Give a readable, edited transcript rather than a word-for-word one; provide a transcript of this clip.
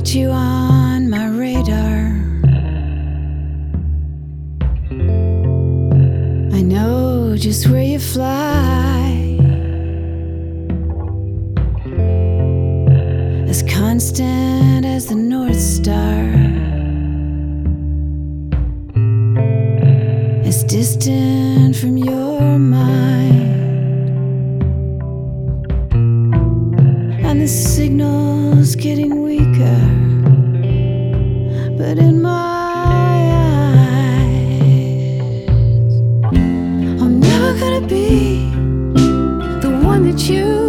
got you on my radar. I know just where you fly, as constant as the North Star, as distant from your mind. And the signal's getting weaker, but in my eyes, I'm never gonna be the one that you